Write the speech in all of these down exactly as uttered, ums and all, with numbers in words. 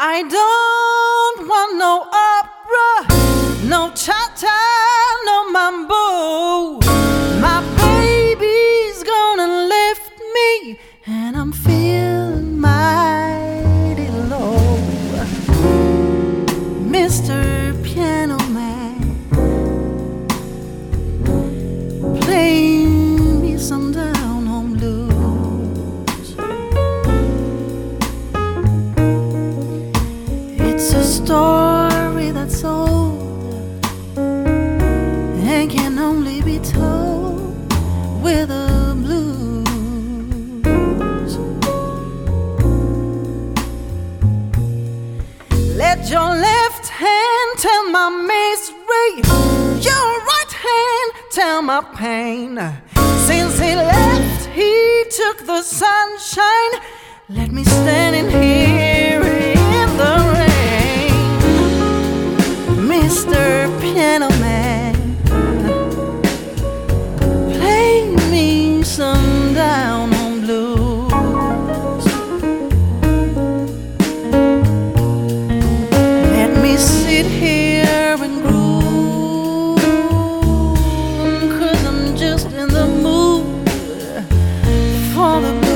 I don't want no opera, no cha-cha, no mambo. My baby's gonna lift me, and I'm feeling mighty low. Mister Piano Man, play me some down-home blues. It's a story that's old and can only be told with a blues. Let your left hand tell my misery, your right hand tell my pain. Since he left, he took the sunshine. Let me stand in here in the rain. Mister Piano Man, play me some down-home blues. Let me sit here and groove, 'cause I'm just in the mood for the blues.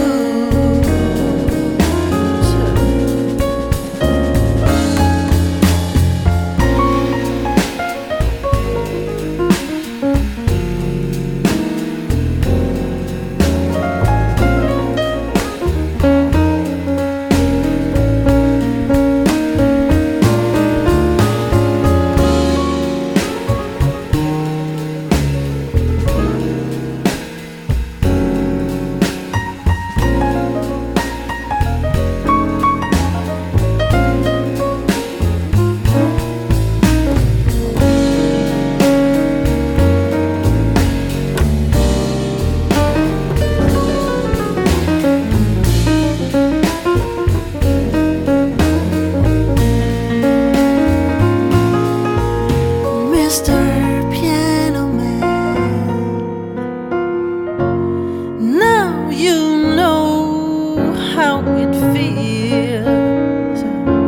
Mister Piano Man, now you know how it feels.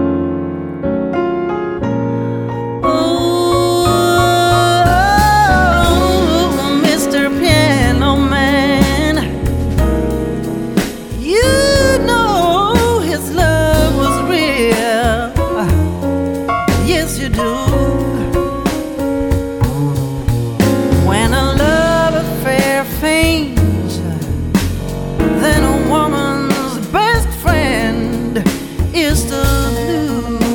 Oh, Mister Piano Man, you know his love was real. Yes, you do. When a love affair fails, then a woman's best friend is the blues.